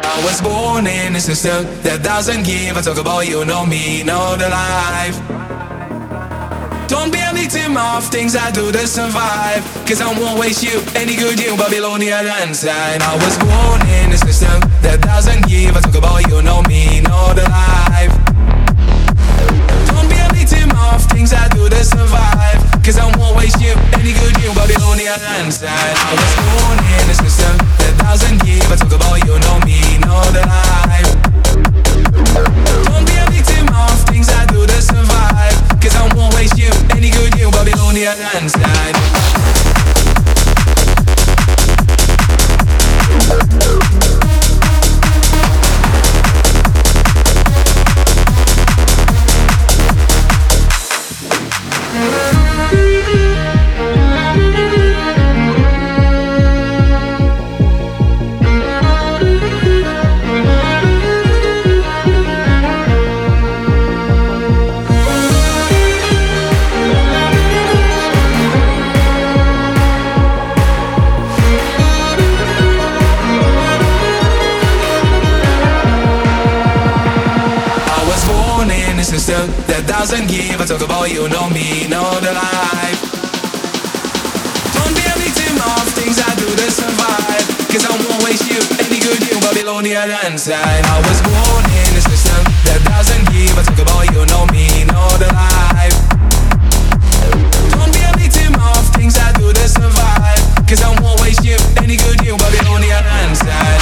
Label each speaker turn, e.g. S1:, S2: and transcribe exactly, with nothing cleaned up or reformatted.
S1: I was born in a system that doesn't give a talk about you, know me, know the life. Don't be a victim of things I do to survive, cause I won't waste you, any good you, Babylonian inside. I was born in a system that doesn't give a talk about you, know me, know the life. Don't be a victim of things I do to survive, cause I won't waste you, any good you, Babylonian inside. I was born in a system that doesn't give a talk about you, know me, know the life. Don't be a victim of things I do to survive, cause I won't waste you, any good you, Babylonian inside. That doesn't give a talk about you, know me, know the life. Don't be a victim of things I do to survive, cause I won't waste you, any good you, Babylonian inside. I was born in a system that doesn't give a talk about you, know me, know the life. Don't be a victim of things I do to survive, cause I won't waste you, any good you, Babylonian inside.